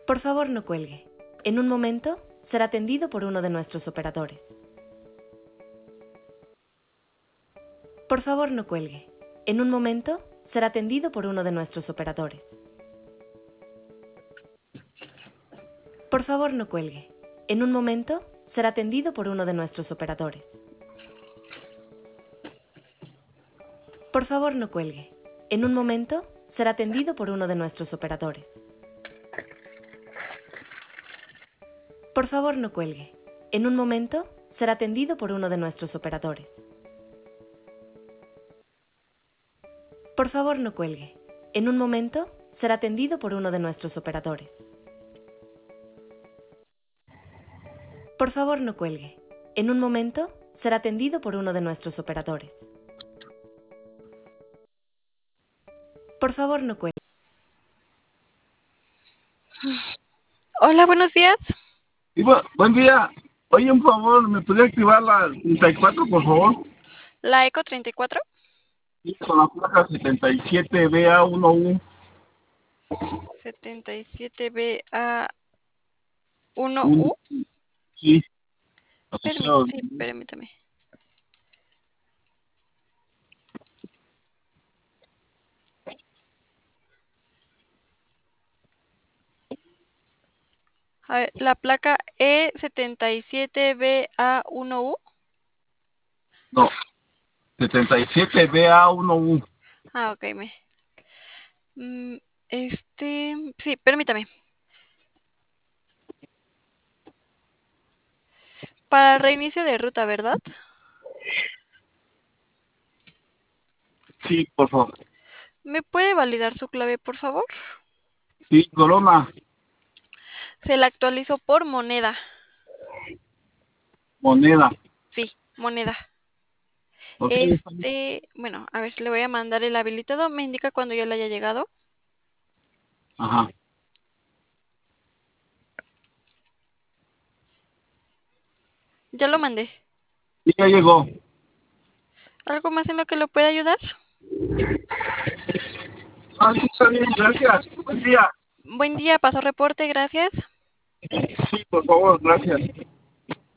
Por favor, no cuelgue. En un momento, será atendido por uno de nuestros operadores. Por favor, no cuelgue. En un momento, será atendido por uno de nuestros operadores. Por favor, no cuelgue. En un momento, será atendido por uno de nuestros operadores. Por favor, no cuelgue. En un momento, será atendido por uno de nuestros operadores. Por favor, no cuelgue. En un momento, será atendido por uno de nuestros operadores. Por favor, no cuelgue. En un momento, será atendido por uno de nuestros operadores. Por favor, no cuelgue. En un momento, será atendido por uno de nuestros operadores. Por favor, no cuelgue. Hola, buenos días. Buen día. Oye, un favor, ¿me podría activar la 34, por favor? La Eco 34. Sí, con la placa 77BA1U. 77BA1U. Sí. Sí, permítame. A ver, la placa E77BA1U. No, 77BA1U. Ah, ok, sí, permítame. Para reinicio de ruta, ¿verdad? Sí, por favor. ¿Me puede validar su clave, por favor? Sí, Corona. Se la actualizo por moneda. Moneda. Sí, moneda. Ok. Bueno, a ver, le voy a mandar el habilitado. ¿Me indica cuando ya le haya llegado? Ajá. Ya lo mandé. Sí, ya llegó. ¿Algo más en lo que lo pueda ayudar? Ah, sí, está bien, gracias. Buen día. Buen día, pasó reporte, gracias. Sí, por favor, gracias.